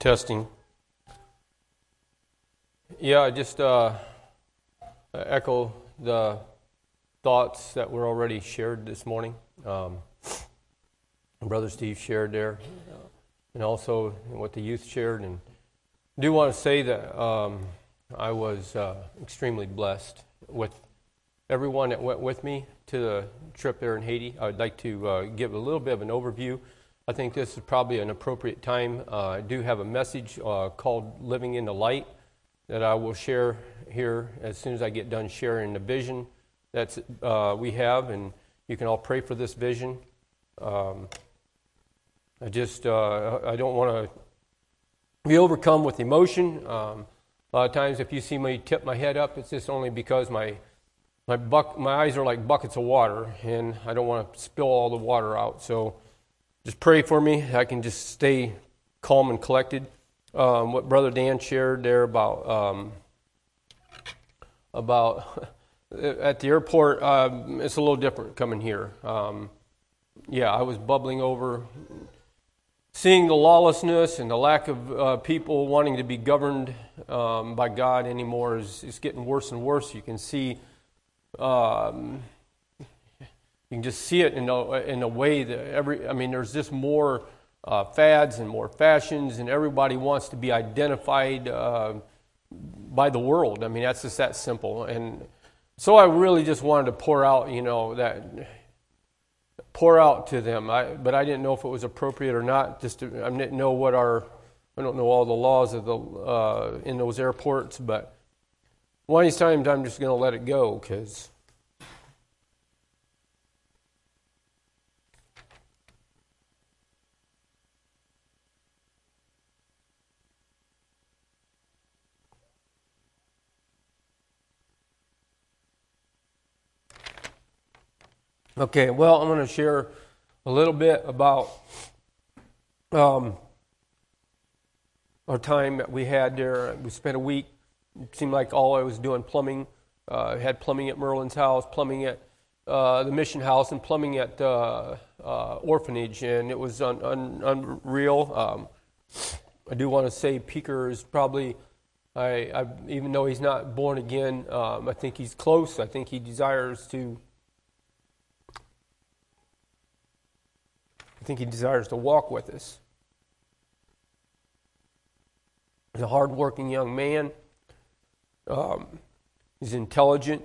Testing. Yeah, I just echo the thoughts that were already shared this morning. Brother Steve shared there, and also what the youth shared. And I do want to say that I was extremely blessed with everyone that went with me to the trip there in Haiti. I would like to give a little bit of an overview. I think this is probably an appropriate time. I do have a message called Living in the Light that I will share here as soon as I get done sharing the vision that we have, and you can all pray for this vision. I don't want to be overcome with emotion. A lot of times if you see me tip my head up, it's just only because my eyes are like buckets of water, and I don't want to spill all the water out. So just pray for me. I can just stay calm and collected. What Brother Dan shared there about at the airport, it's a little different coming here. I was bubbling over, seeing the lawlessness and the lack of people wanting to be governed by God anymore is getting worse and worse. You can see. You can just see it in a way that there's just more fads and more fashions, and everybody wants to be identified by the world. I mean, that's just that simple. And so I really just wanted to pour out to them. But I didn't know if it was appropriate or not. I didn't know I don't know all the laws of the in those airports. But one of these times, I'm just going to let it go because. Okay, well, I'm going to share a little bit about our time that we had there. We spent a week. It seemed like all I was doing plumbing. I had plumbing at Merlin's house, plumbing at the mission house, and plumbing at the orphanage, and it was unreal. I do want to say Peaker is probably, even though he's not born again, I think he's close. I think he desires to walk with us. He's a hard-working young man. He's intelligent.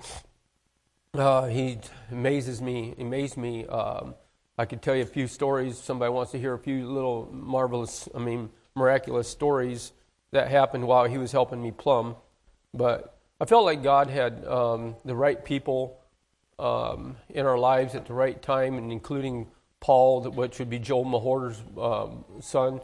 He amazed me. I could tell you a few stories. Somebody wants to hear a few little miraculous stories that happened while he was helping me plumb. But I felt like God had the right people in our lives at the right time, and including Paul, which would be Joel Mahorter's son.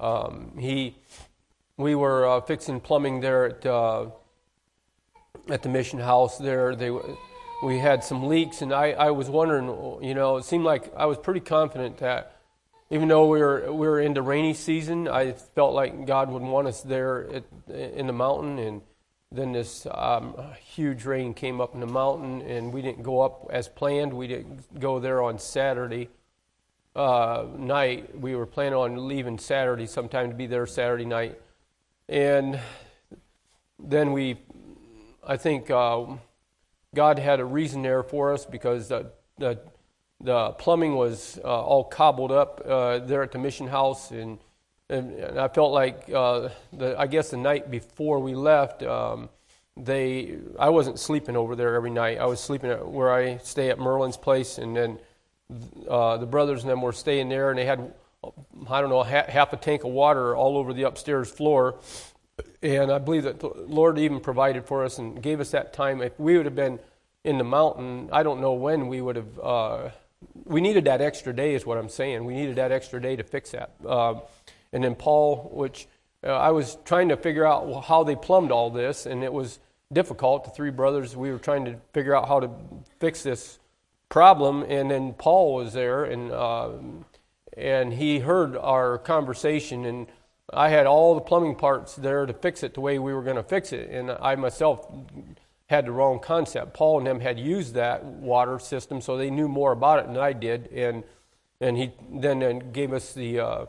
We were fixing plumbing there at the mission house there. We had some leaks, and I was wondering, it seemed like I was pretty confident that even though we were into rainy season, I felt like God would want us there in the mountain. And then this huge rain came up in the mountain, and we didn't go up as planned. We didn't go there on Saturday night. We were planning on leaving Saturday sometime to be there Saturday night. And then I think God had a reason there for us, because the plumbing was all cobbled up there at the mission house, and I felt like I guess the night before we left, I wasn't sleeping over there every night. I was sleeping at where I stay at Merlin's place, and then the brothers and them were staying there, and they had half a tank of water all over the upstairs floor. And I believe that the Lord even provided for us and gave us that time. If we would have been in the mountain, I don't know when we would have. We needed that extra day, is what I'm saying. We needed that extra day to fix that. And then Paul, which I was trying to figure out how they plumbed all this, and it was difficult. The three brothers, we were trying to figure out how to fix this problem. And then Paul was there, and he heard our conversation, and I had all the plumbing parts there to fix it the way we were going to fix it, and I myself had the wrong concept. Paul and them had used that water system, so they knew more about it than I did, and he then gave us the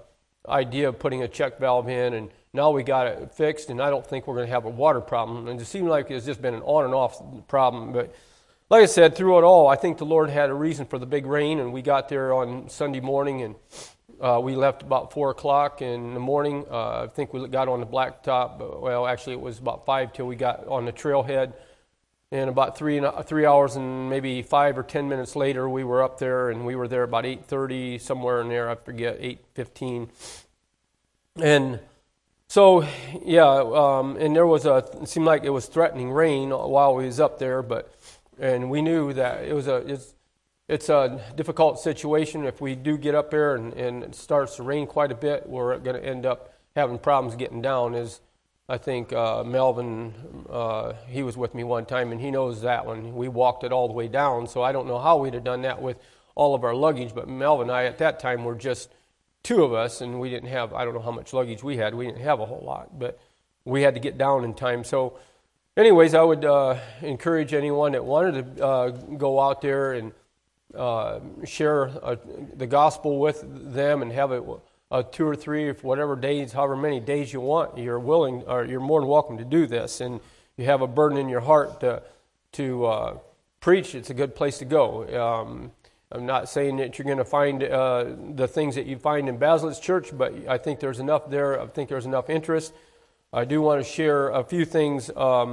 idea of putting a check valve in, and now we got it fixed, and I don't think we're going to have a water problem. And it seemed like it's just been an on and off problem. But like I said, through it all, I think the Lord had a reason for the big rain, and we got there on Sunday morning, and we left about 4 o'clock in the morning. I think we got on the blacktop. Well, actually, it was about 5 till we got on the trailhead. And about 3 hours and maybe 5 or 10 minutes later, we were up there, and we were there about 8:30, somewhere in there, I forget, 8:15. And so, and there was it seemed like it was threatening rain while we was up there, and we knew that it's a difficult situation. If we do get up there and it starts to rain quite a bit, we're going to end up having problems getting down. I think Melvin, he was with me one time, and he knows that one. We walked it all the way down, so I don't know how we'd have done that with all of our luggage, but Melvin and I at that time were just 2 of us, and we didn't have, I don't know how much luggage we had. We didn't have a whole lot, but we had to get down in time. So anyways, I would encourage anyone that wanted to go out there and share the gospel with them and have it 2 or 3 or whatever days, however many days you want. You're willing, or you're more than welcome to do this. And you have a burden in your heart to preach. It's a good place to go. I'm not saying that you're going to find the things that you find in Basil's church, but I think there's enough there. I think there's enough interest. I do want to share a few things.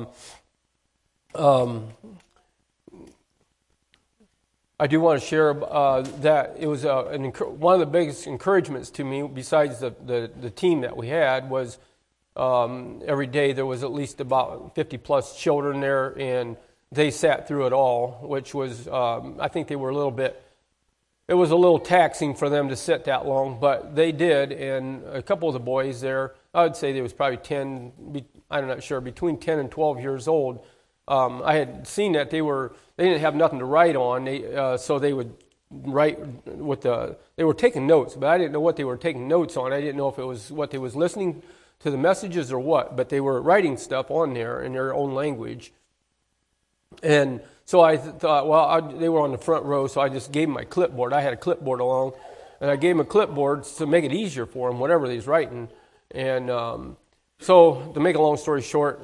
I do want to share that it was one of the biggest encouragements to me, besides the team that we had, was every day there was at least about 50 plus children there, and they sat through it all, which was, I think they were it was a little taxing for them to sit that long, but they did. And a couple of the boys there, I would say there was probably 10, I'm not sure, between 10 and 12 years old. I had seen that they didn't have nothing to write on, so they would write they were taking notes, but I didn't know what they were taking notes on. I didn't know if it was what they was listening to the messages or what, but they were writing stuff on there in their own language. And so I thought, they were on the front row, so I just gave them my clipboard. I had a clipboard along, and I gave them a clipboard to make it easier for them, whatever they was writing. And so to make a long story short,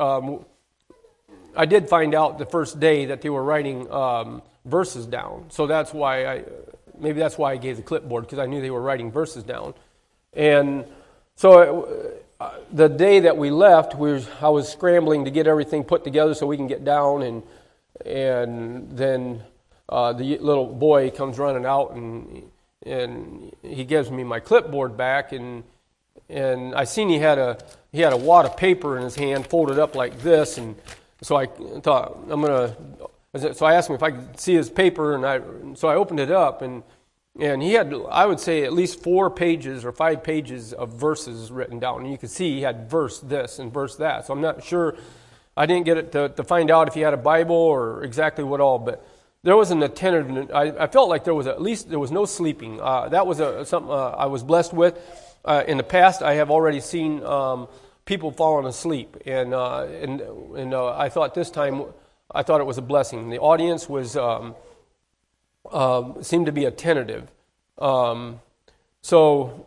I did find out the first day that they were writing verses down. So that's why I gave the clipboard, because I knew they were writing verses down. And so the day that we left, I was scrambling to get everything put together so we can get down, and then the little boy comes running out, and he gives me my clipboard back, and I seen he had a wad of paper in his hand folded up like this, and so I thought so I asked him if I could see his paper, and so I opened it up, and he had, I would say, at least 4 pages or 5 pages of verses written down. And you could see he had verse this and verse that. So I'm not sure. I didn't get it to find out if he had a Bible or exactly what all. But there was an attentiveness. I felt like there was no sleeping. That was something I was blessed with. In the past, I have already seen people falling asleep. And I thought this time, I thought it was a blessing. The audience was... seemed to be attentive. So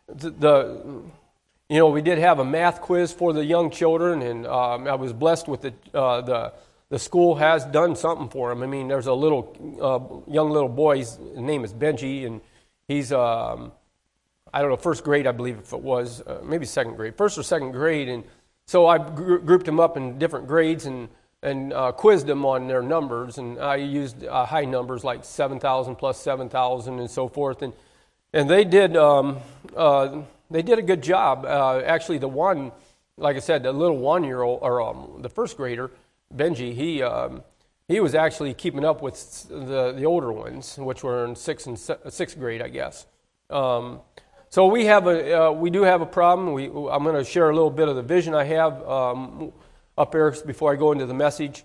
we did have a math quiz for the young children, and I was blessed with the school has done something for them. I mean, there's a young little boy, his name is Benji, and he's, I don't know, first grade, I believe if it was, maybe second grade, first or second grade, and so I grouped them up in different grades and quizzed them on their numbers, and I used high numbers like 7,000 plus 7,000 and so forth, and they did a good job. Actually, the one, like I said, the little 1-year-old or the first grader, Benji, he was actually keeping up with the older ones, which were in sixth grade, I guess. So we do have a problem. I'm going to share a little bit of the vision I have up there before I go into the message.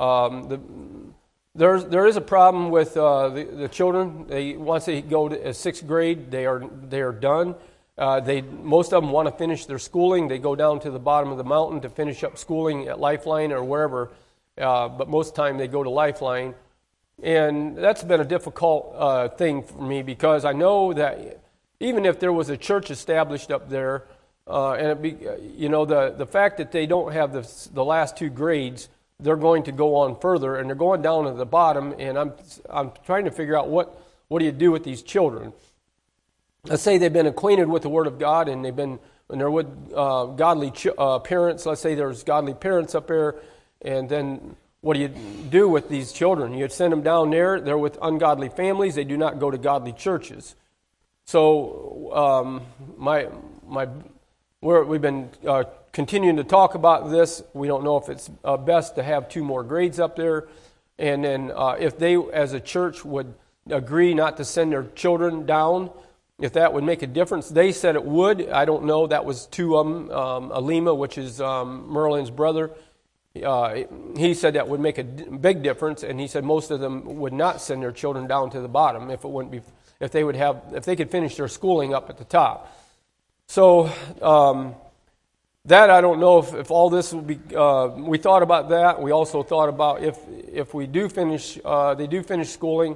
There is a problem with the children. Once they go to 6th grade, they are done. Most of them want to finish their schooling. They go down to the bottom of the mountain to finish up schooling at Lifeline or wherever. But most of the time they go to Lifeline, and that's been a difficult thing for me, because I know that even if there was a church established up there, and the fact that they don't have the last 2 grades, they're going to go on further, and they're going down to the bottom. And I'm trying to figure out what do you do with these children? Let's say they've been acquainted with the Word of God, and they're with godly parents. Let's say there's godly parents up there, and then what do you do with these children? You send them down there. They're with ungodly families. They do not go to godly churches. So we've been continuing to talk about this. We don't know if it's best to have 2 more grades up there. And then if they, as a church, would agree not to send their children down, if that would make a difference. They said it would. I don't know. That was 2 of them. Alima, which is Merlin's brother, he said that would make a big difference, and he said most of them would not send their children down to the bottom if they could finish their schooling up at the top. So that I don't know if all this will be. We thought about that. We also thought about if we do finish, they do finish schooling,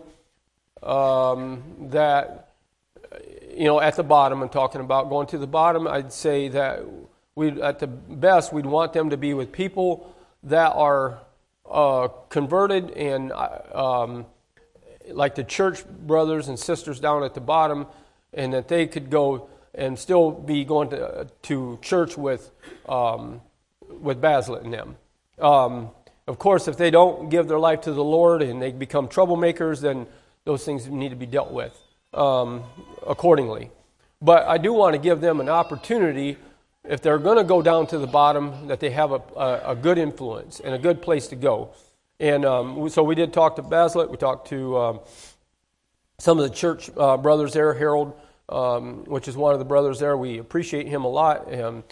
that at the bottom. I'm talking about going to the bottom. I'd say that at the best we'd want them to be with people that are converted and like the church brothers and sisters down at the bottom, and that they could go and still be going to church with Basilette and them. Of course, if they don't give their life to the Lord and they become troublemakers, then those things need to be dealt with accordingly. But I do want to give them an opportunity, if they're going to go down to the bottom, that they have a good influence and a good place to go. And so we did talk to Basilette. We talked to some of the church brothers there, Harold, which is one of the brothers there. We appreciate him a lot.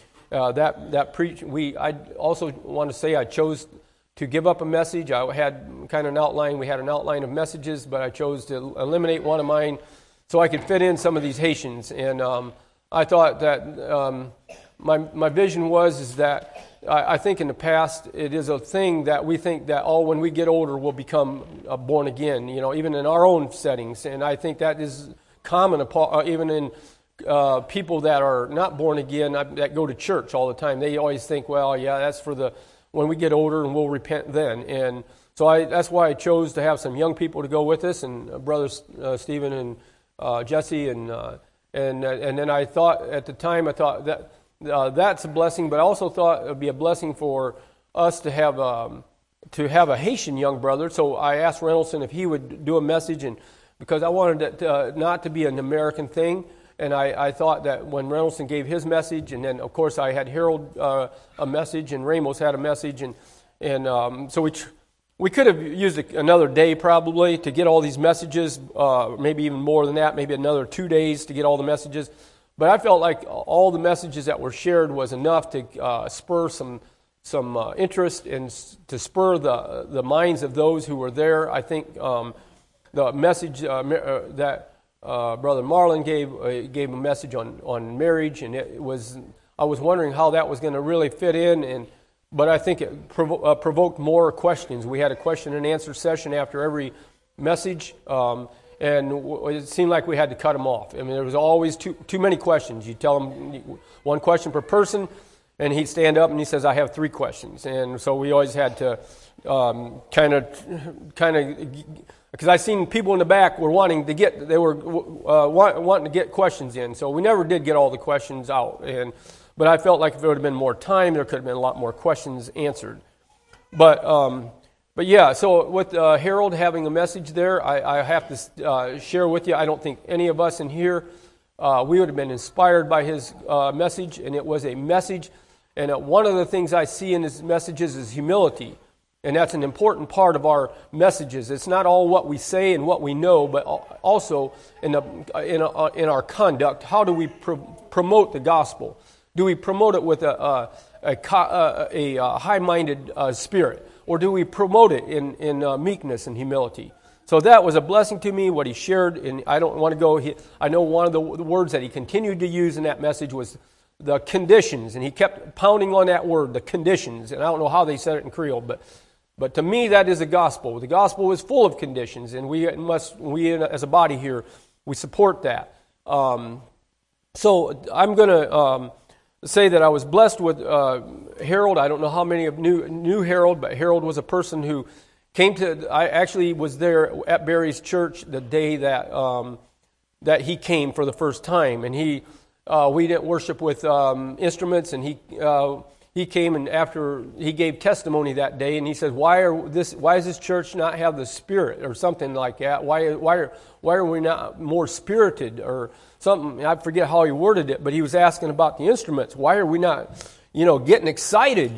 I also want to say I chose to give up a message. I had kind of an outline. We had an outline of messages, but I chose to eliminate one of mine so I could fit in some of these Haitians. And I thought that my vision is that I think in the past it is a thing that we think that when we get older we'll become born again, even in our own settings. And I think that is common even in people that are not born again, that go to church all the time. They always think, well, yeah, that's for when we get older and we'll repent then. And so that's why I chose to have some young people to go with us, and brothers Stephen and Jesse, and then I thought at the time, that that's a blessing, but I also thought it would be a blessing for us to have a Haitian young brother. So I asked Reynoldson if he would do a message, and because I wanted it not to be an American thing, and I thought that when Reynoldson gave his message, and then of course I had Harold a message, and Ramos had a message, and so we could have used another day probably to get all these messages, maybe even more than that, maybe another 2 days to get all the messages. But I felt like all the messages that were shared was enough to spur some interest and to spur the minds of those who were there. I think the message that Brother Marlon gave a message on marriage, and I was wondering how that was going to really fit in, but I think it provoked more questions. We had a question and answer session after every message. And it seemed like we had to cut them off. I mean, there was always too many questions. You tell him 1 question per person, and he'd stand up and he says, I have 3 questions. And so we always had to kind of, because I seen people in the back were wanting to get questions in. So we never did get all the questions out. But I felt like if there would have been more time, there could have been a lot more questions answered. But yeah, so with Harold having a message there, I have to share with you, I don't think any of us in here, we would have been inspired by his message, and it was a message. And one of the things I see in his messages is humility, and that's an important part of our messages. It's not all what we say and what we know, but also in our conduct. How do we promote the gospel? Do we promote it with a high-minded spirit? Or do we promote it in meekness and humility? So that was a blessing to me, what he shared. And I don't want to go. I know one of the words that he continued to use in that message was the conditions. And he kept pounding on that word, the conditions. And I don't know how they said it in Creole, but to me that is the gospel. The gospel is full of conditions. And we as a body here, we support that. So I'm going to say that I was blessed with Harold. I don't know how many of knew Harold, but Harold was a person who came to. I actually was there at Barry's church the day that that he came for the first time, and we didn't worship with instruments, and he came, and after he gave testimony that day, and he said, why does this church not have the Spirit or something like that? Why are we not more spirited or something? I forget how he worded it, but he was asking about the instruments. Why are we not, getting excited,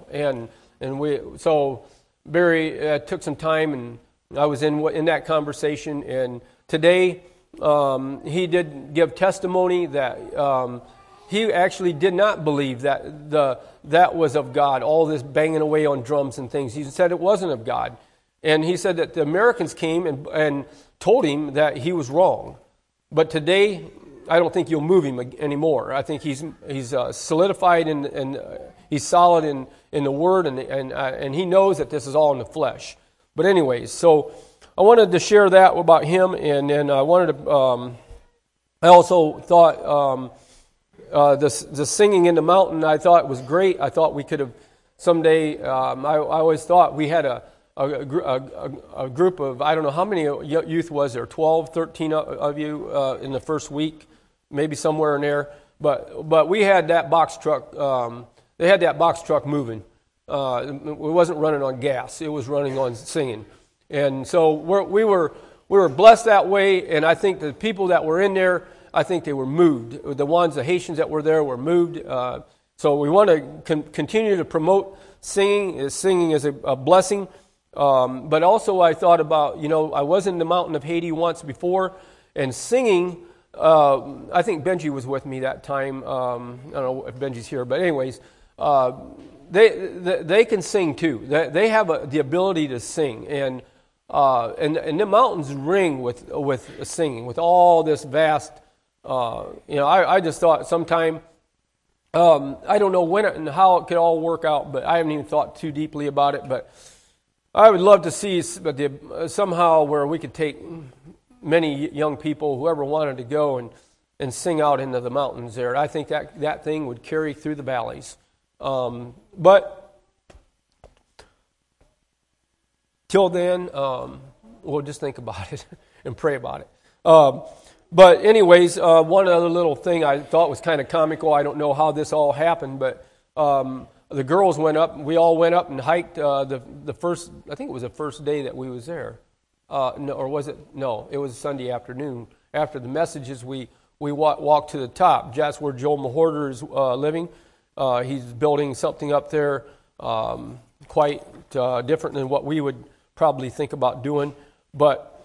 so Barry took some time, and I was in that conversation, and today he did give testimony that he actually did not believe that that was of God, all this banging away on drums and things. He said it wasn't of God. And he said that the Americans came and told him that he was wrong. But today, I don't think you'll move him anymore. I think he's solidified and he's solid in the Word, and he knows that this is all in the flesh. But anyways, so I wanted to share that about him, and then I wanted to. I also thought the singing in the mountain. I thought was great. I thought we could have someday. I always thought we had a group of, I don't know how many youth was there, 12, 13 of you in the first week, maybe somewhere in there. But we had that box truck. They had that box truck moving. It wasn't running on gas. It was running on singing. And so we were blessed that way. And I think the people that were in there, I think they were moved. The Haitians that were there were moved. So we want to continue to promote singing. Singing is a blessing. But also I thought about, I was in the mountain of Haiti once before, and singing, I think Benji was with me that time. I don't know if Benji's here, but anyways, they can sing too. They have the ability to sing, and the mountains ring with singing, with all this vast. I just thought sometime. I don't know when and how it could all work out, but I haven't even thought too deeply about it. But I would love to see somehow where we could take many young people, whoever wanted to go and sing out into the mountains there. I think that thing would carry through the valleys. But till then, we'll just think about it and pray about it. But anyways, one other little thing I thought was kind of comical. I don't know how this all happened, but the girls went up. We all went up and hiked the first. I think it was the first day that we was there. No, or was it? No, it was Sunday afternoon. After the messages, we walked to the top. That's where Joel Mahorter is living. He's building something up there quite different than what we would probably think about doing. But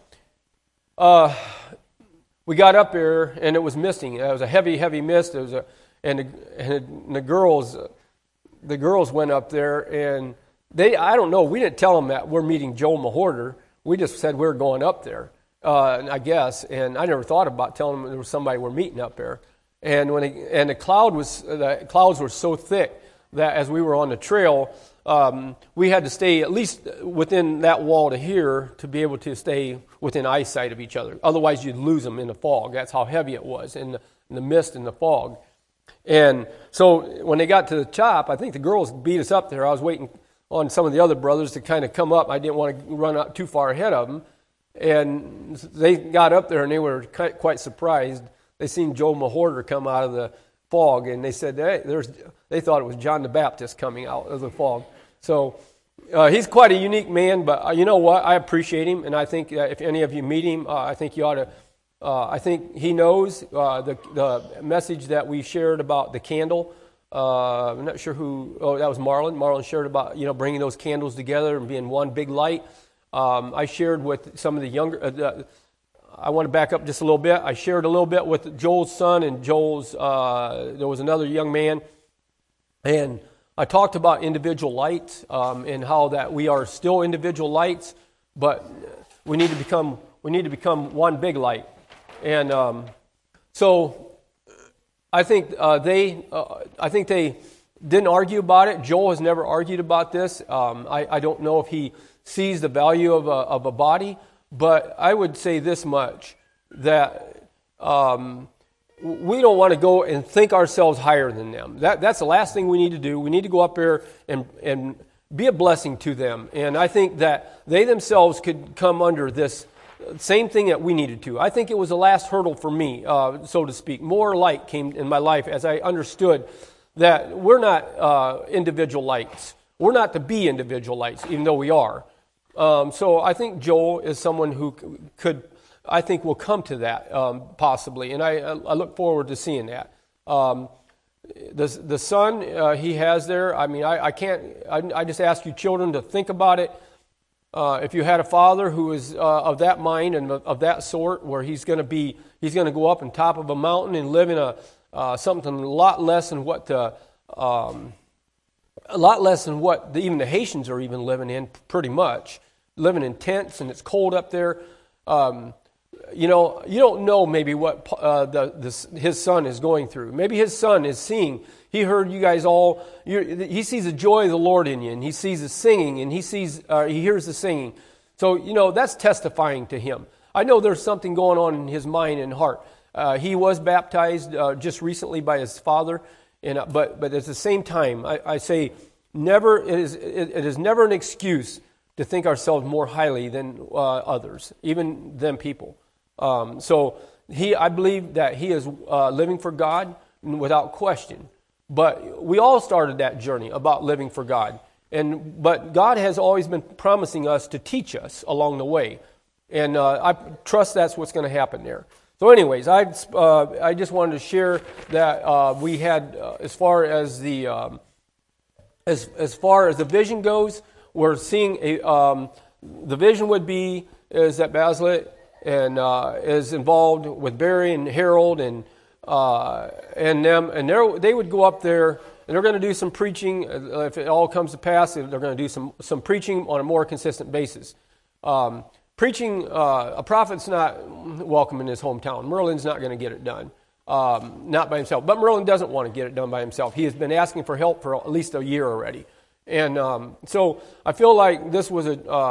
we got up there, and it was misting. It was a heavy, heavy mist. And the girls went up there, and I don't know, we didn't tell them that we're meeting Joel Mahorter. We just said we're going up there, I guess. And I never thought about telling them there was somebody we're meeting up there. And the clouds were so thick that as we were on the trail, we had to stay at least within that wall to here to be able to stay within eyesight of each other. Otherwise, you'd lose them in the fog. That's how heavy it was in the mist and the fog. And so when they got to the top, I think the girls beat us up there. I was waiting on some of the other brothers to kind of come up. I didn't want to run up too far ahead of them. And they got up there, and they were quite surprised. They seen Joel Mahorter come out of the fog, and they said they thought it was John the Baptist coming out of the fog. So he's quite a unique man, but you know what? I appreciate him, and I think if any of you meet him, I think you ought to. I think he knows the message that we shared about the candle. I'm not sure who. Oh, that was Marlon. Marlon shared about bringing those candles together and being one big light. I shared with some of the younger. I want to back up just a little bit. I shared a little bit with Joel's son and Joel's. There was another young man, and I talked about individual lights and how that we are still individual lights, but we need to become one big light. And so I think they didn't argue about it. Joel has never argued about this. I don't know if he sees the value of a body, but I would say this much, that we don't want to go and think ourselves higher than them. That's the last thing we need to do. We need to go up there and be a blessing to them. And I think that they themselves could come under this same thing that we needed to. I think it was the last hurdle for me, so to speak. More light came in my life as I understood that we're not individual lights. We're not to be individual lights, even though we are. So I think Joel is someone who could, I think, will come to that possibly, and I look forward to seeing that. The son he has there, I mean, I can't. I just ask you children to think about it. If you had a father who is of that mind and of that sort, where he's going to go up on top of a mountain and live in something a lot less than what even the Haitians are even living in, pretty much living in tents, and it's cold up there. You don't know maybe what his son is going through. Maybe his son is seeing. He heard you guys all. He sees the joy of the Lord in you, and he sees the singing, and he hears the singing. So that's testifying to him. I know there's something going on in his mind and heart. He was baptized just recently by his father, but at the same time, I say never. It is never an excuse to think ourselves more highly than others, even them people. So I believe that he is living for God without question. But we all started that journey about living for God. But God has always been promising us to teach us along the way. And I trust that's what's going to happen there. So anyways, I just wanted to share that we had, as far as the vision goes, we're seeing the vision would be is that Basilette and is involved with Barry and Harold and them, and they would go up there and they're going to do some preaching. If it all comes to pass, they're going to do some preaching on a more consistent basis. Preaching, a prophet's not welcome in his hometown. Merlin's not going to get it done, not by himself. But Merlin doesn't want to get it done by himself. He has been asking for help for at least a year already. And so I feel like this was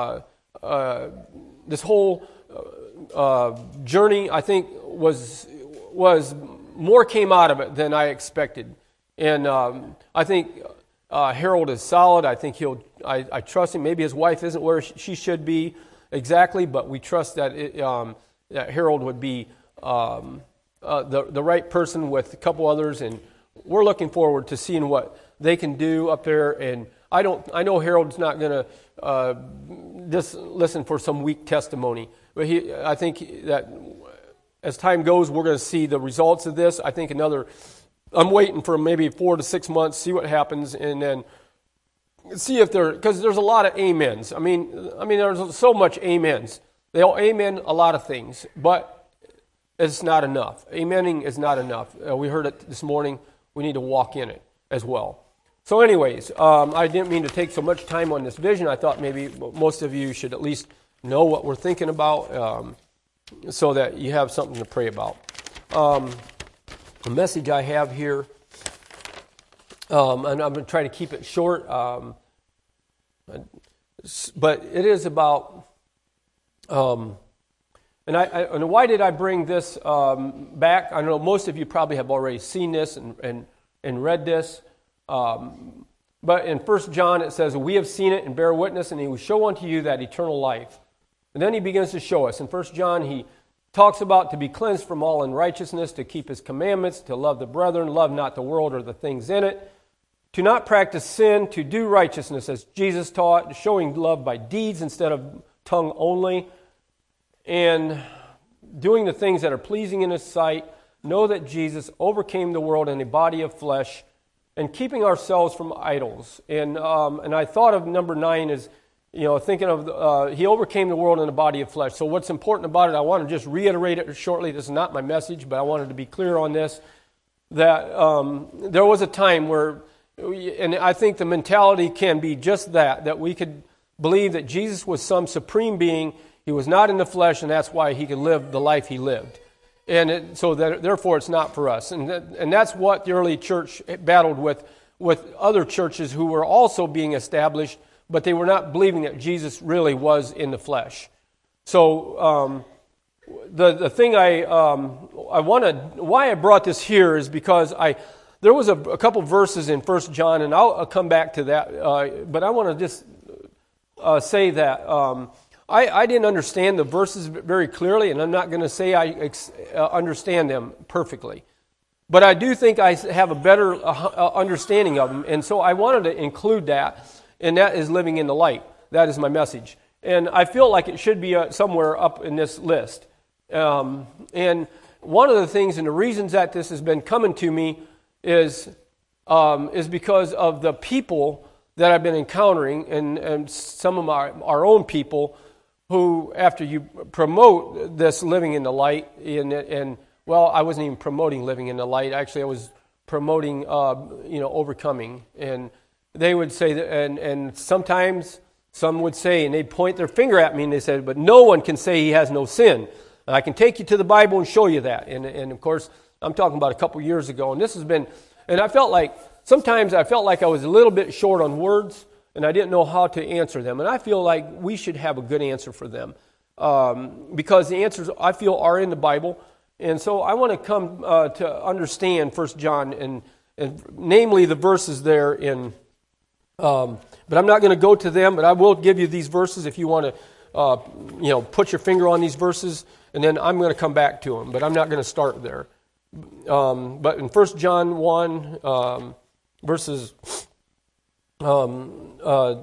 this whole journey, I think, was more came out of it than I expected. And I think Harold is solid. I think I trust him. Maybe his wife isn't where she should be exactly, but we trust that that Harold would be the right person with a couple others, and we're looking forward to seeing what they can do up there. And I know Harold's not going to just listen for some weak testimony, but I think that as time goes, we're going to see the results of this. I think I'm waiting for maybe 4 to 6 months, see what happens, and then see if because there's a lot of amens. I mean, there's so much amens. They all amen a lot of things, but it's not enough. Amening is not enough. We heard it this morning. We need to walk in it as well. So anyways, I didn't mean to take so much time on this vision. I thought maybe most of you should at least know what we're thinking about so that you have something to pray about. The message I have here, and I'm going to try to keep it short, but it is about, and why did I bring this back? I know most of you probably have already seen this and read this. But in 1 John it says, we have seen it and bear witness, and he will show unto you that eternal life. And then he begins to show us. In 1 John he talks about to be cleansed from all unrighteousness, to keep his commandments, to love the brethren, love not the world or the things in it, to not practice sin, to do righteousness as Jesus taught, showing love by deeds instead of tongue only, and doing the things that are pleasing in his sight. Know that Jesus overcame the world in a body of flesh, and keeping ourselves from idols. And I thought of number 9 as, thinking of he overcame the world in a body of flesh. So what's important about it, I want to just reiterate it shortly. This is not my message, but I wanted to be clear on this, that there was a time where, and I think the mentality can be just that we could believe that Jesus was some supreme being. He was not in the flesh, and that's why he could live the life he lived. And therefore, it's not for us. And that's what the early church battled with other churches who were also being established, but they were not believing that Jesus really was in the flesh. So the thing why I brought this here is because there was a couple verses in 1 John, and I'll come back to that, but I want to just say that I didn't understand the verses very clearly, and I'm not going to say I understand them perfectly. But I do think I have a better understanding of them, and so I wanted to include that, and that is living in the light. That is my message. And I feel like it should be somewhere up in this list. And one of the things and the reasons that this has been coming to me is because of the people that I've been encountering, and some of our own people who, after you promote this living in the light, and well, I wasn't even promoting living in the light. Actually, I was promoting, overcoming. And they would say, and sometimes some would say, and they'd point their finger at me, and they said, but no one can say he has no sin. And I can take you to the Bible and show you that. And of course, I'm talking about a couple years ago. And this has been, and sometimes I felt like I was a little bit short on words, and I didn't know how to answer them. And I feel like we should have a good answer for them. Because the answers, I feel, are in the Bible. And so I want to come to understand 1 John, and namely the verses there in, but I'm not going to go to them, but I will give you these verses if you want to, put your finger on these verses, and then I'm going to come back to them, but I'm not going to start there. But in 1 John 1, verses 5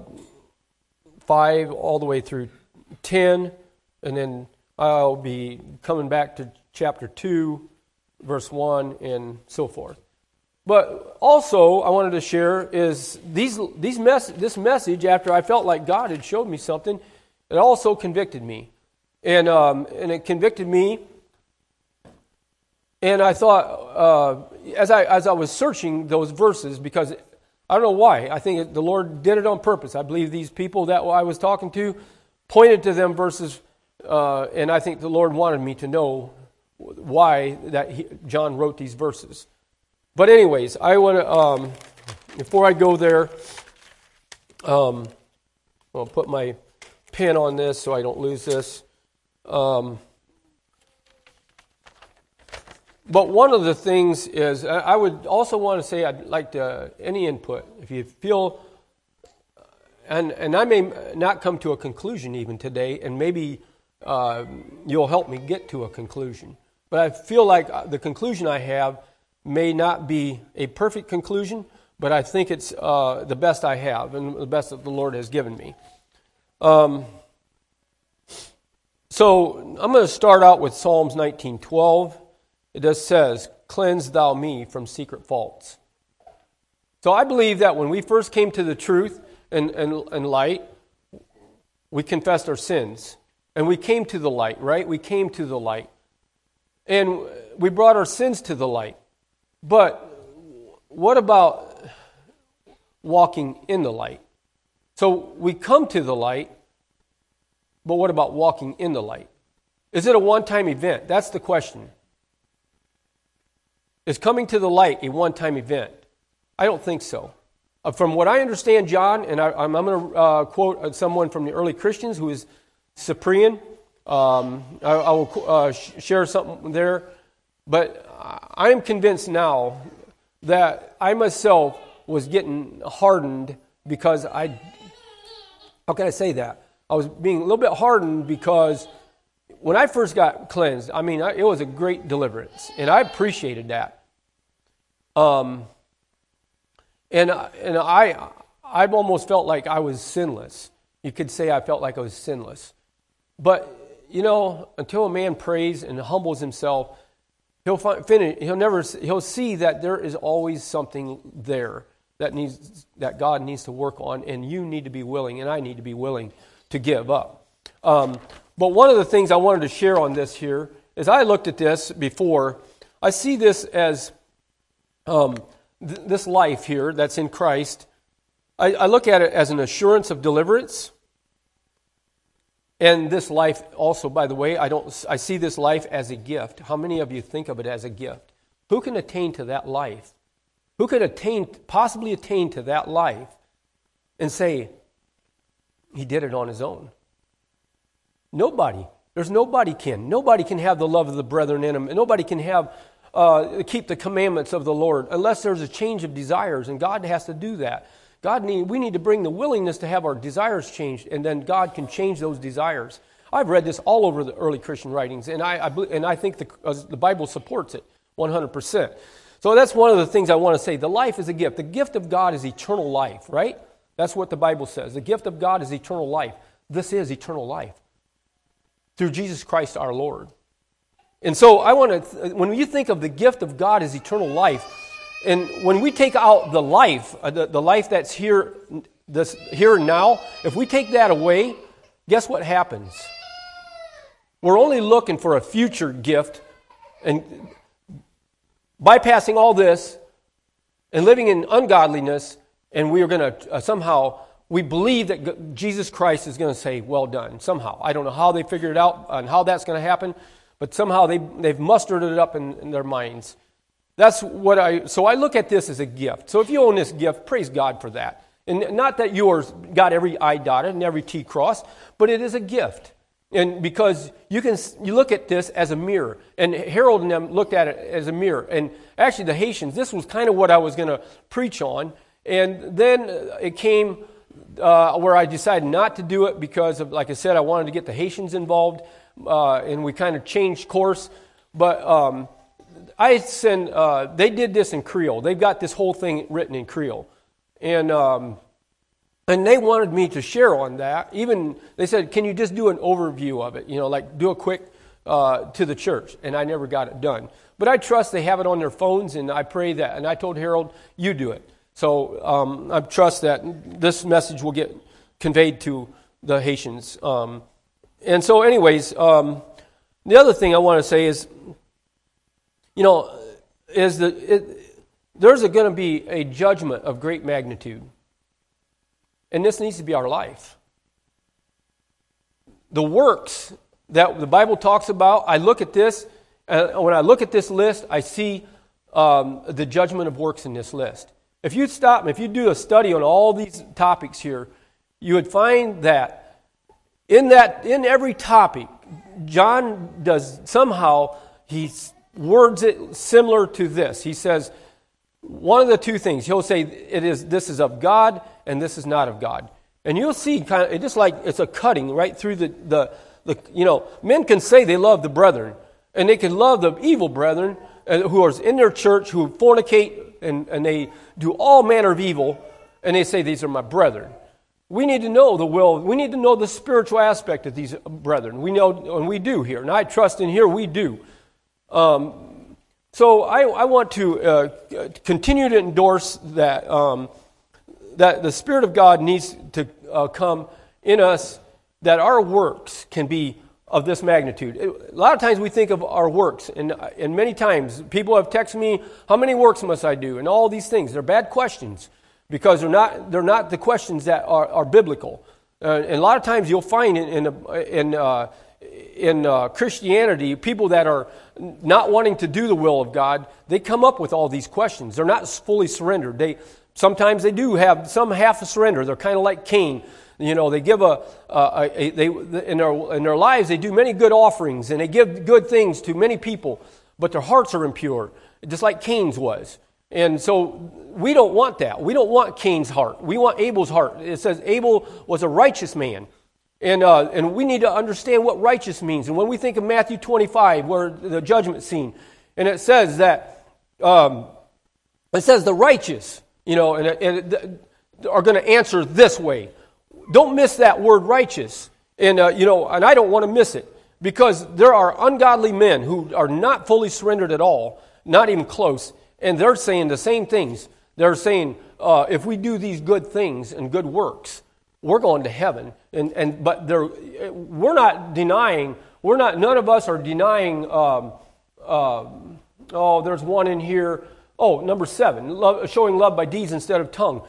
all the way through 10, and then I'll be coming back to chapter 2, verse 1, and so forth. But also, I wanted to share is this message, after I felt like God had showed me something, it also convicted me. And it convicted me, and I thought, as I was searching those verses, because I don't know why, I think the Lord did it on purpose. I believe these people that I was talking to pointed to them verses, and I think the Lord wanted me to know why John wrote these verses. But anyways, I want to, before I go there, I'll put my pen on this so I don't lose this. But one of the things is, I would also want to say I'd like to, any input, if you feel, and I may not come to a conclusion even today, and maybe you'll help me get to a conclusion. But I feel like the conclusion I have may not be a perfect conclusion, but I think it's the best I have and the best that the Lord has given me. So I'm going to start out with Psalms 19:12. It just says, "Cleanse thou me from secret faults." So I believe that when we first came to the truth and light, we confessed our sins. And we came to the light, right? We came to the light. And we brought our sins to the light. But what about walking in the light? So we come to the light, but what about walking in the light? Is it a one-time event? That's the question. Is coming to the light a one-time event? I don't think so. From what I understand, John, and I'm going to quote someone from the early Christians who is Cyprian. I will share something there. But I am convinced now that I myself was getting hardened because how can I say that? I was being a little bit hardened because when I first got cleansed, it was a great deliverance, and I appreciated that. And I've almost felt like I was sinless. You could say I felt like I was sinless. But, until a man prays and humbles himself, he'll see that there is always something there that God needs to work on, and you need to be willing, and I need to be willing to give up. But one of the things I wanted to share on this here is I looked at this before. I see this as this life here that's in Christ. I look at it as an assurance of deliverance. And this life also, by the way, I see this life as a gift. How many of you think of it as a gift? Who can attain to that life? Who could possibly attain to that life and say, he did it on his own? Nobody. There's nobody can. Nobody can have the love of the brethren in them. And nobody can have keep the commandments of the Lord unless there's a change of desires, and God has to do that. We need to bring the willingness to have our desires changed, and then God can change those desires. I've read this all over the early Christian writings, and I think the Bible supports it 100%. So that's one of the things I want to say. The life is a gift. The gift of God is eternal life, right? That's what the Bible says. The gift of God is eternal life. This is eternal life through Jesus Christ our Lord. And so when you think of the gift of God as eternal life, and when we take out the life that's here and now, if we take that away, guess what happens? We're only looking for a future gift, and bypassing all this and living in ungodliness, and we are going to we believe that Jesus Christ is going to say, well done, somehow. I don't know how they figured it out and how that's going to happen, but somehow they've mustered it up in their minds. So I look at this as a gift. So if you own this gift, praise God for that. And not that yours got every I dotted and every T crossed, but it is a gift. And because you look at this as a mirror. And Harold and them looked at it as a mirror. And actually the Haitians, this was kind of what I was going to preach on. And then it came where I decided not to do it because of, like I said, I wanted to get the Haitians involved. And we kind of changed course. But they did this in Creole. They've got this whole thing written in Creole. And they wanted me to share on that. Even they said, can you just do an overview of it? Like do a quick to the church. And I never got it done. But I trust they have it on their phones, and I pray that. And I told Harold, you do it. So I trust that this message will get conveyed to the Haitians. And so anyways, the other thing I want to say is, there's going to be a judgment of great magnitude. And this needs to be our life. The works that the Bible talks about, I look at this, and when I look at this list, I see the judgment of works in this list. If you stop and if you do a study on all these topics here, you would find that in every topic, John does somehow, he words it similar to this. He says, one of the two things. He'll say this is of God and this is not of God. And you'll see it's just like it's a cutting right through the men can say they love the brethren, and they can love the evil brethren who are in their church, who fornicate and they do all manner of evil, and they say these are my brethren. We need to know the will. We need to know the spiritual aspect of these brethren. We know, and we do here. And I trust in here we do. So I want to continue to endorse that that the Spirit of God needs to come in us, that our works can be of this magnitude. A lot of times we think of our works, and many times people have texted me, how many works must I do? And all these things. They're bad questions because they're not the questions that are biblical. And a lot of times you'll find in Christianity, people that are not wanting to do the will of God, they come up with all these questions. They're not fully surrendered. Sometimes they do have some half a surrender. They're kind of like Cain. They give in their lives they do many good offerings and they give good things to many people, but their hearts are impure, just like Cain's was. And so we don't want that. We don't want Cain's heart. We want Abel's heart. It says Abel was a righteous man. And we need to understand what righteous means. And when we think of Matthew 25, where the judgment scene, and it says that, the righteous, are going to answer this way. Don't miss that word righteous. And I don't want to miss it, because there are ungodly men who are not fully surrendered at all, not even close, and they're saying the same things. They're saying, if we do these good things and good works, we're going to heaven. But we're not denying, none of us are denying, there's one in here. Number 7, showing love by deeds instead of tongue.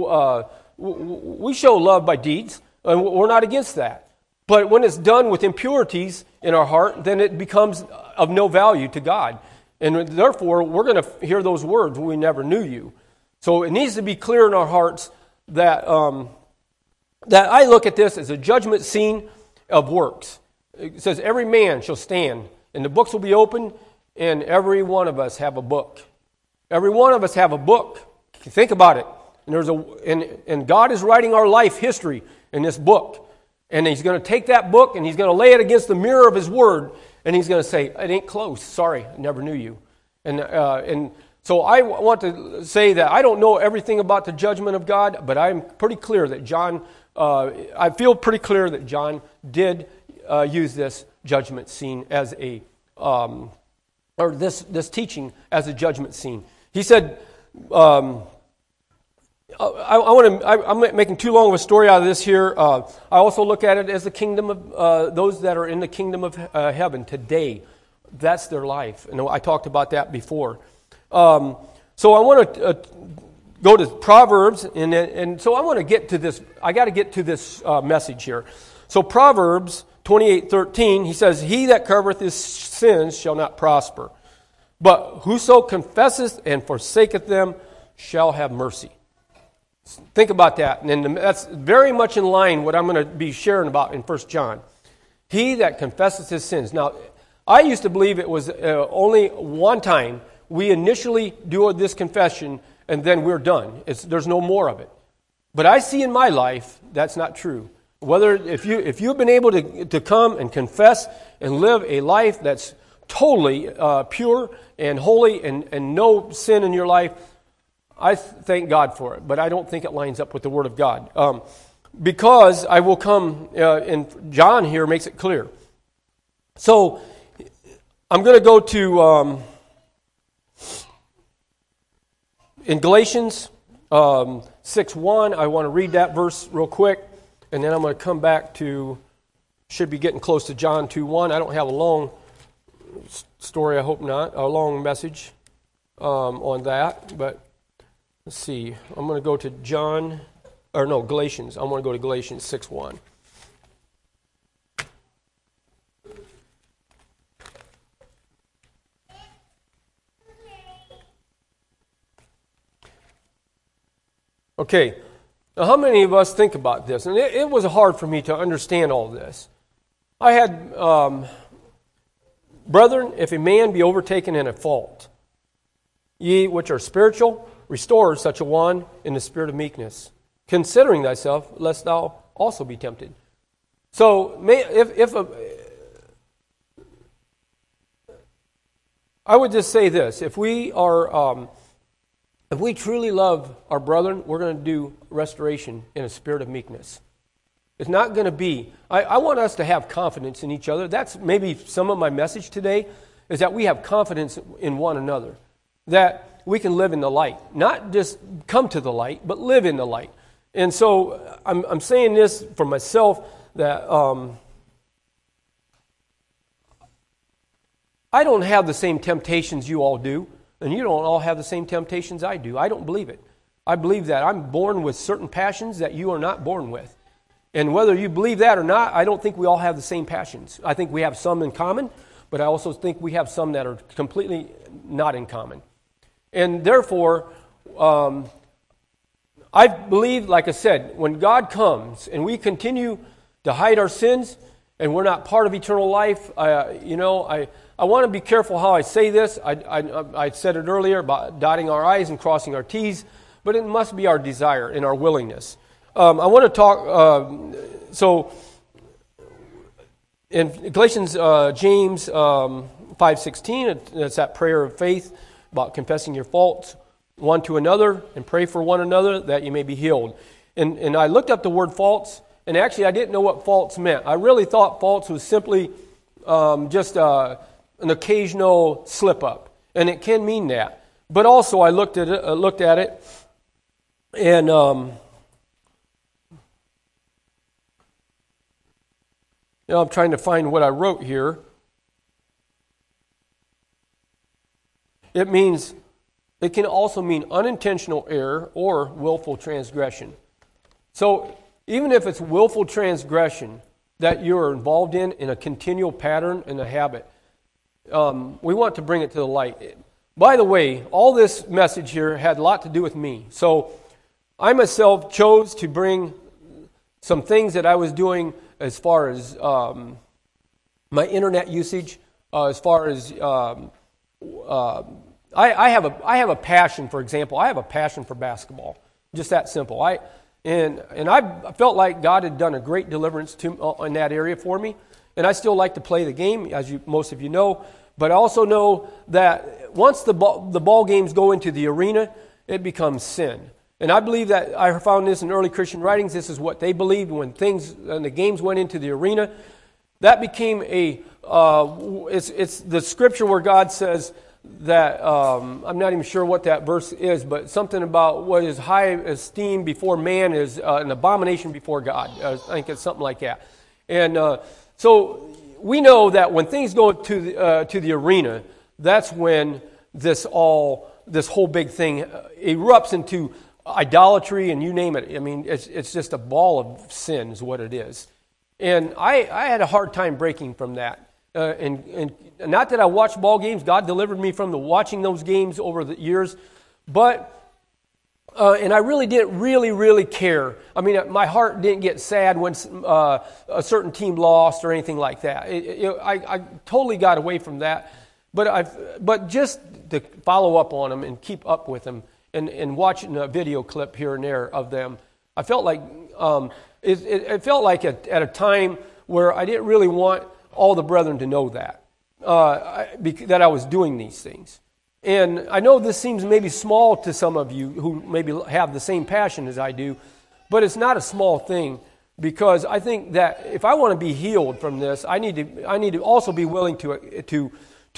We show love by deeds, and we're not against that. But when it's done with impurities in our heart, then it becomes of no value to God. And therefore, we're going to hear those words, we never knew you. So it needs to be clear in our hearts that I look at this as a judgment scene of works. It says, every man shall stand, and the books will be opened, and every one of us have a book. Every one of us have a book. Think about it. And God is writing our life history in this book. And He's going to take that book and He's going to lay it against the mirror of His Word, and He's going to say, it ain't close. Sorry, I never knew you. And so I want to say that I don't know everything about the judgment of God, but I'm pretty clear that I feel pretty clear that John did use this judgment scene as or this teaching as a judgment scene. He said, I'm making too long of a story out of this here. I also look at it as the kingdom of those that are in the kingdom of heaven today. That's their life. And I talked about that before. So I want to go to Proverbs, and so I want to get to this. I got to get to this message here. So Proverbs 28:13, he says, "He that covereth his sins shall not prosper, but whoso confesseth and forsaketh them shall have mercy." Think about that, and that's very much in line with what I'm going to be sharing about in 1 John. He that confesseth his sins. Now, I used to believe it was only one time we initially do this confession, and then we're done. There's no more of it. But I see in my life that's not true. If you've been able to come and confess and live a life that's totally pure and holy and no sin in your life, I thank God for it. But I don't think it lines up with the Word of God. Because I will come, and John here makes it clear. So I'm going to go to, in Galatians 6:1, I want to read that verse real quick. And then I'm going to come back to, should be getting close to John 2:1. I don't have a long story, I hope not, a long message on that. But let's see. I'm going to go to Galatians. I'm going to go to Galatians 6:1. Okay. Now, how many of us think about this? And it was hard for me to understand all this. I had, brethren, if a man be overtaken in a fault, ye which are spiritual, restore such a one in the spirit of meekness, considering thyself, lest thou also be tempted. So, I would just say this: if we truly love our brethren, we're going to do restoration in a spirit of meekness. It's not going to be... I want us to have confidence in each other. That's maybe some of my message today, is that we have confidence in one another. That we can live in the light. Not just come to the light, but live in the light. And so I'm saying this for myself, that I don't have the same temptations you all do. And you don't all have the same temptations I do. I don't believe it. I believe that I'm born with certain passions that you are not born with. And whether you believe that or not, I don't think we all have the same passions. I think we have some in common, but I also think we have some that are completely not in common. And therefore, I believe, like I said, when God comes and we continue to hide our sins and we're not part of eternal life, I want to be careful how I say this. I said it earlier about dotting our I's and crossing our T's, but it must be our desire and our willingness. I want to talk, so in Galatians, James 5:16, it's that prayer of faith about confessing your faults one to another and pray for one another that you may be healed. And I looked up the word faults, and actually I didn't know what faults meant. I really thought faults was simply just an occasional slip up, and it can mean that. But also, I looked at it, and I'm trying to find what I wrote here. It can also mean unintentional error or willful transgression. So, even if it's willful transgression that you're involved in a continual pattern and a habit, we want to bring it to the light. By the way, all this message here had a lot to do with me. So I myself chose to bring some things that I was doing as far as my internet usage, as far as I have a passion. For example, I have a passion for basketball. Just that simple. And I felt like God had done a great deliverance in that area for me. And I still like to play the game, as most of you know. But I also know that once the ball games go into the arena, it becomes sin. And I believe that I found this in early Christian writings. This is what they believed when the games went into the arena. That became it's the scripture where God says that, I'm not even sure what that verse is, but something about what is high esteem before man is an abomination before God. I think it's something like that. And so we know that when things go to the arena, that's when this whole big thing erupts into idolatry, and you name it. I mean, it's just a ball of sin is what it is. And I had a hard time breaking from that. And not that I watched ball games. God delivered me from watching those games over the years. But, and I really didn't really care. I mean, my heart didn't get sad when a certain team lost or anything like that. I totally got away from that. But just to follow up on them and keep up with them and watching a video clip here and there of them, I felt like it felt like at a time where I didn't really want all the brethren to know that I was doing these things. And I know this seems maybe small to some of you who maybe have the same passion as I do, but it's not a small thing, because I think that if I want to be healed from this, I need to also be willing to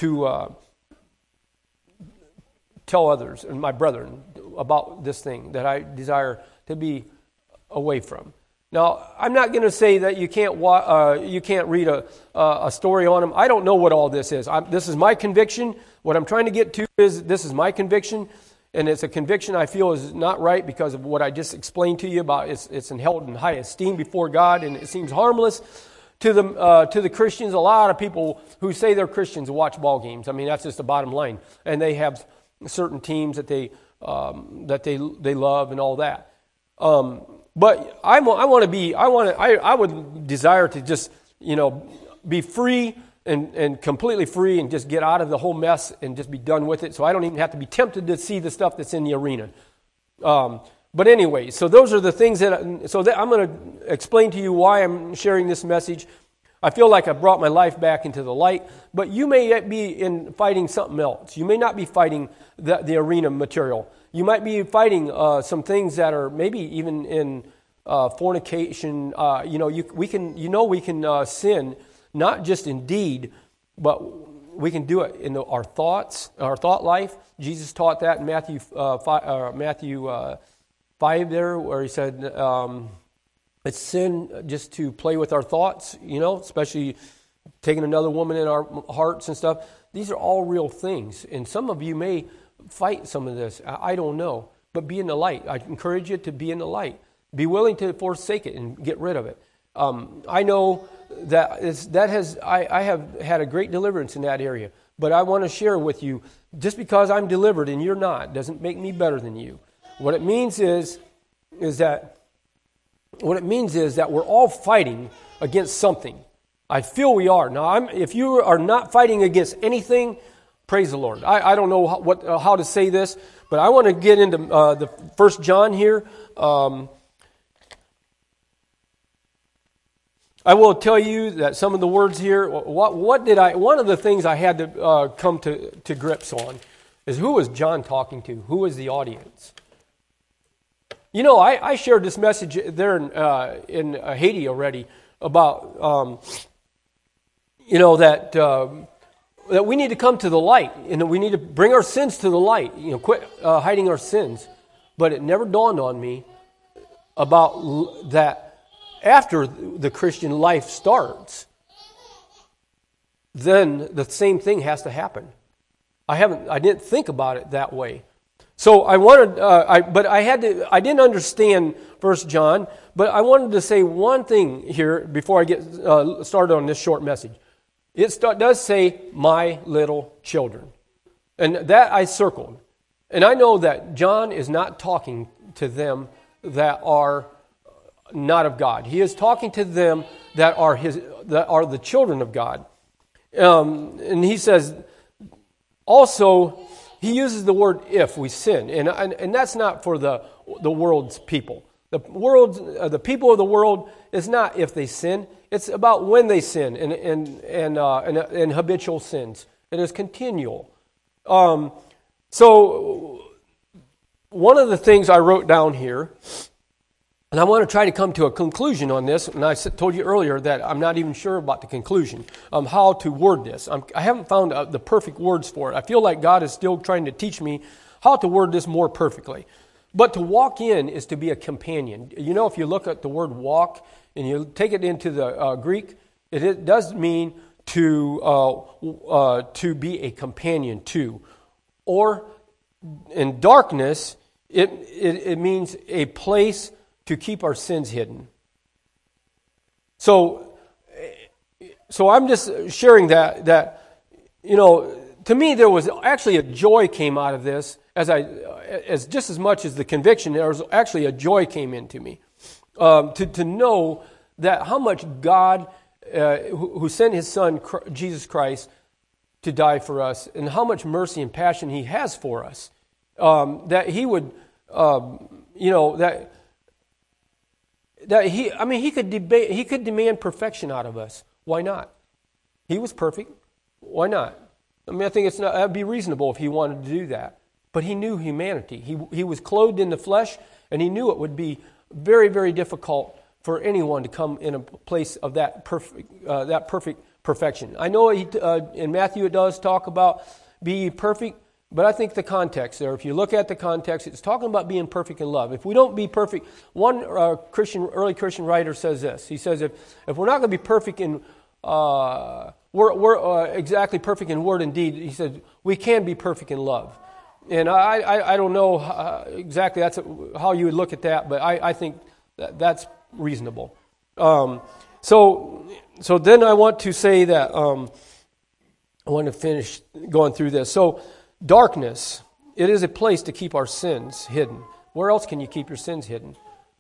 tell others and my brethren about this thing that I desire to be away from. Now, I'm not going to say that you can't read a story on them. I don't know what all this is. This is my conviction. What I'm trying to get to is this is my conviction, and it's a conviction I feel is not right because of what I just explained to you about. It's held in high esteem before God, and it seems harmless to the Christians. A lot of people who say they're Christians watch ball games. I mean, that's just the bottom line, and they have certain teams that they love and all that. But I would desire to just, be free and completely free and just get out of the whole mess and just be done with it. So I don't even have to be tempted to see the stuff that's in the arena. But anyway, so those are the things I'm going to explain to you why I'm sharing this message. I feel like I brought my life back into the light, but you may be fighting something else. You may not be fighting the arena material. You might be fighting some things that are maybe even in fornication. We can sin not just in deed, but we can do it in our thoughts, our thought life. Jesus taught that in Matthew 5 there, where he said it's sin just to play with our thoughts. Especially taking another woman in our hearts and stuff. These are all real things, and some of you may fight some of this. I don't know. But be in the light. I encourage you to be in the light. Be willing to forsake it and get rid of it. I know that I have had a great deliverance in that area. But I want to share with you, just because I'm delivered and you're not, doesn't make me better than you. What it means is that we're all fighting against something. I feel we are. Now, if you are not fighting against anything, praise the Lord. I don't know how to say this, but I want to get into the 1 John here. I will tell you that some of the words here. One of the things I had to come to grips on is who was John talking to? Who was the audience? I shared this message there in Haiti already about that we need to come to the light, and we need to bring our sins to the light. Quit hiding our sins. But it never dawned on me about that after the Christian life starts, then the same thing has to happen. I didn't think about it that way. So I wanted, I didn't understand 1 John, but I wanted to say one thing here before I get started on this short message. It does say, my little children. And that I circled. And I know that John is not talking to them that are not of God. He is talking to them that are the children of God. And he says, also, he uses the word if we sin. And that's not for the world's people. The people of the world is not if they sin. It's about when they sin and habitual sins. It is continual. So one of the things I wrote down here, and I want to try to come to a conclusion on this, and I told you earlier that I'm not even sure about the conclusion, how to word this. I haven't found the perfect words for it. I feel like God is still trying to teach me how to word this more perfectly. But to walk in is to be a companion. You know, if you look at the word walk and you take it into the Greek, it does mean to be a companion to. Or in darkness, it means a place to keep our sins hidden. So I'm just sharing that you know, to me there was actually a joy came out of this as just as much as the conviction. There was actually a joy came into me to know that how much God who sent His Son Jesus Christ to die for us, and how much mercy and passion He has for us, that He would He could demand perfection out of us. Why not? He was perfect. Why not? I mean, I think that'd be reasonable if He wanted to do that. But He knew humanity. He was clothed in the flesh, and He knew it would be very, very difficult for anyone to come in a place of that perfect perfection. I know in Matthew it does talk about be ye perfect, but I think the context there, if you look at the context, it's talking about being perfect in love. If we don't be perfect, one early Christian writer says this. He says if we're not going to be perfect in we're exactly perfect in word and deed, he said we can be perfect in love. And I don't know exactly that's how you would look at that, but I think that's reasonable. So then I want to say that I want to finish going through this. So darkness, it is a place to keep our sins hidden. Where else can you keep your sins hidden?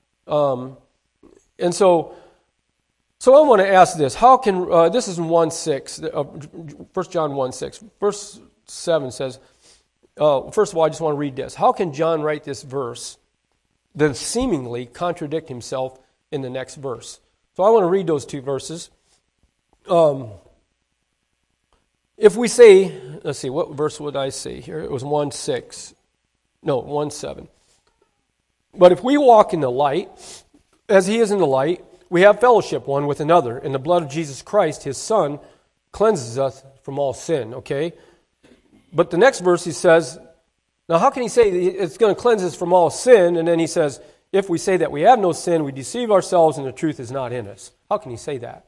And so I want to ask this. How can, this is in 1:6, 1 John 1:6. Verse 7 says, first of all, I just want to read this. How can John write this verse, then seemingly contradict himself in the next verse? So I want to read those two verses. If we say, let's see, what verse would I say here? It was 1:6. No, 1:7. But if we walk in the light, as He is in the light, we have fellowship one with another, and the blood of Jesus Christ, His Son, cleanses us from all sin, okay? But the next verse He says, now how can He say it's going to cleanse us from all sin, and then He says, if we say that we have no sin, we deceive ourselves and the truth is not in us. How can He say that?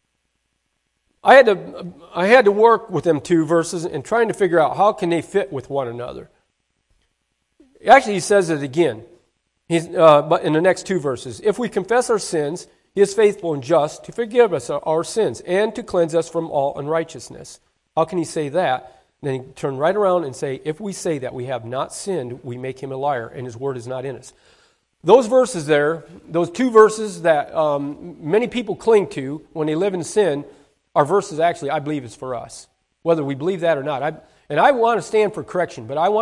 I had to work with them two verses and trying to figure out how can they fit with one another. Actually, He says it again. But in the next two verses, if we confess our sins, He is faithful and just to forgive us our sins and to cleanse us from all unrighteousness. How can He say that? And then He turn right around and say, if we say that we have not sinned, we make Him a liar and His word is not in us. Those verses there, those two verses that many people cling to when they live in sin, are verses actually I believe is for us, whether we believe that or not. I want to stand for correction, but I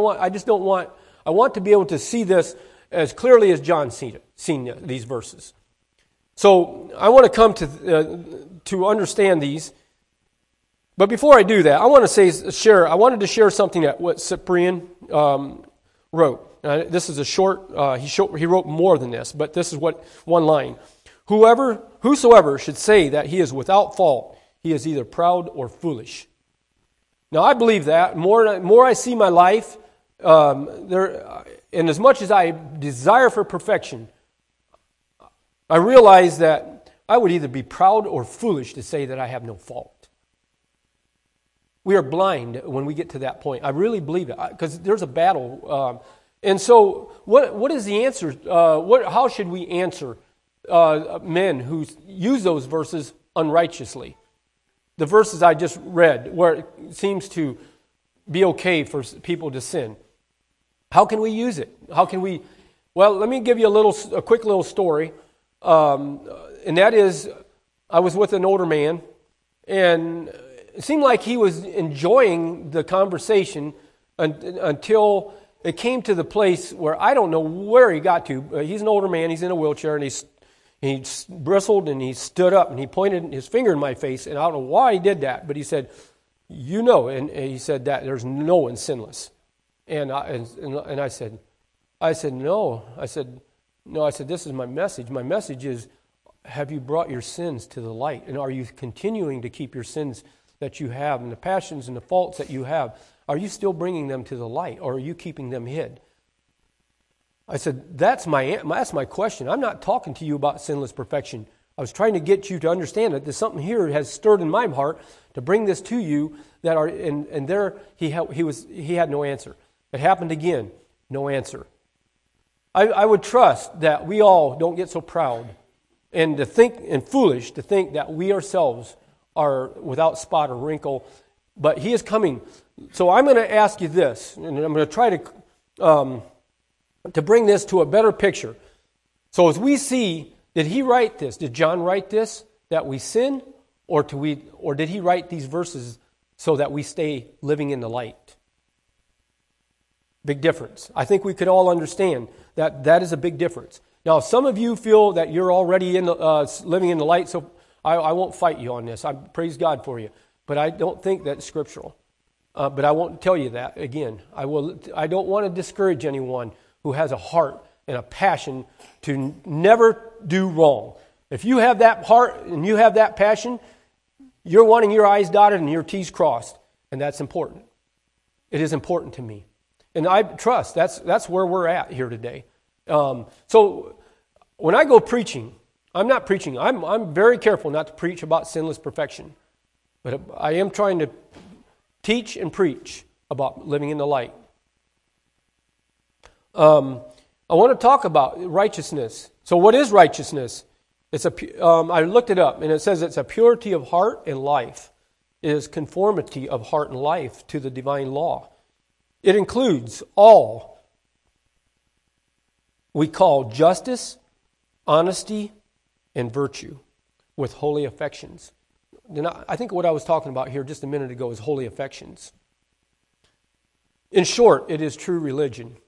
want to be able to see this as clearly as John seen these verses. So I want to come to understand these. But before I do that, I wanted to share something that what Cyprian wrote. This is a short. He wrote more than this, but this is what one line. Whosoever should say that he is without fault, he is either proud or foolish. Now I believe that more I see my life, and as much as I desire for perfection, I realize that I would either be proud or foolish to say that I have no fault. We are blind when we get to that point. I really believe it because there's a battle. And so, what is the answer? How should we answer men who use those verses unrighteously? The verses I just read, where it seems to be okay for people to sin. How can we use it? How can we? Well, let me give you a quick little story, and that is, I was with an older man, and it seemed like he was enjoying the conversation until it came to the place where I don't know where he got to. He's an older man. He's in a wheelchair, and he bristled, and he stood up, and he pointed his finger in my face, and I don't know why he did that, but he said, "You know," and he said that there's no one sinless. And I said, "No." I said, "This is my message. My message is, have you brought your sins to the light? And are you continuing to keep your sins that you have and the passions and the faults that you have? Are you still bringing them to the light, or are you keeping them hid?" I said, that's my question. I'm not talking to you about sinless perfection. I was trying to get you to understand that there's something here has stirred in my heart to bring this to you that are and there he had no answer. It happened again, no answer. I would trust that we all don't get so proud and foolish to think that we ourselves are without spot or wrinkle, but he is coming. So I'm going to ask you this, and I'm going to try to bring this to a better picture. So as we see, did he write this? Did John write this that we sin, or did he write these verses so that we stay living in the light? Big difference. I think we could all understand that is a big difference. Now, some of you feel that you're already living in the light, so I won't fight you on this. I praise God for you, but I don't think that's scriptural. But I won't tell you that again. I don't want to discourage anyone who has a heart and a passion to never do wrong. If you have that heart and you have that passion, you're wanting your I's dotted and your T's crossed, and that's important. It is important to me. And I trust that's where we're at here today. So when I go preaching, I'm not preaching. I'm very careful not to preach about sinless perfection. But I am trying to teach and preach about living in the light. I want to talk about righteousness. So what is righteousness? I looked it up, and it says it's a purity of heart and life. It is conformity of heart and life to the divine law. It includes all we call justice, honesty, and virtue with holy affections. And I think what I was talking about here just a minute ago is holy affections. In short, it is true religion.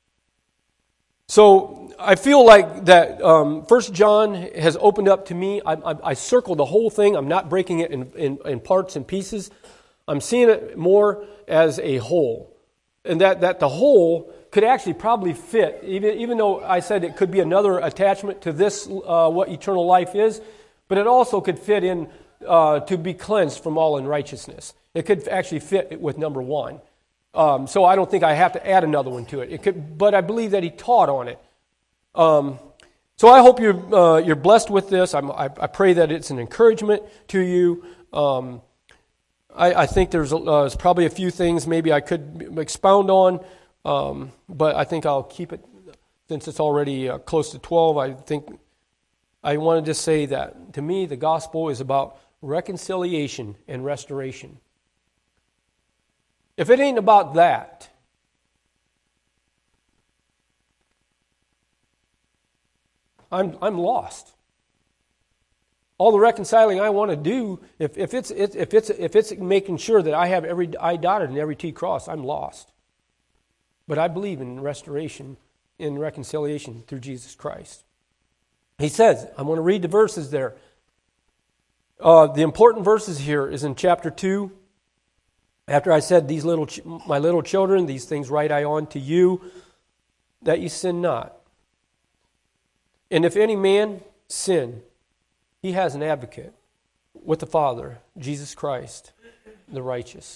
So I feel like that 1 John has opened up to me. I circled the whole thing. I'm not breaking it in parts and pieces. I'm seeing it more as a whole. And that the whole could actually probably fit, even though I said it could be another attachment to this, what eternal life is, but it also could fit in to be cleansed from all unrighteousness. It could actually fit with number 1. So I don't think I have to add another one to it. But I believe that he taught on it. So I hope you're blessed with this. I pray that it's an encouragement to you. I think there's probably a few things maybe I could expound on, but I think I'll keep it since it's already close to 12. I think I wanted to say that to me the gospel is about reconciliation and restoration. If it ain't about that, I'm lost. All the reconciling I want to do, if it's making sure that I have every I dotted and every T crossed, I'm lost. But I believe in restoration, in reconciliation through Jesus Christ. He says, I'm going to read the verses there. The important verses here is in chapter 2. After I said, my little children, these things write I on to you, that you sin not. And if any man sin, he has an advocate with the Father, Jesus Christ, the righteous.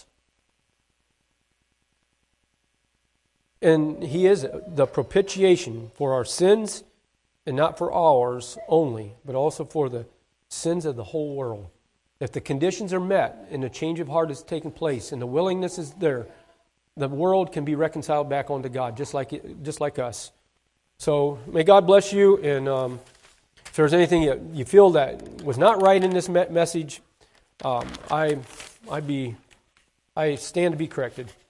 And he is the propitiation for our sins, and not for ours only, but also for the sins of the whole world. If the conditions are met and the change of heart has taken place and the willingness is there, the world can be reconciled back onto God, just like us. So may God bless you, and if there's anything you feel that was not right in this message, I stand to be corrected.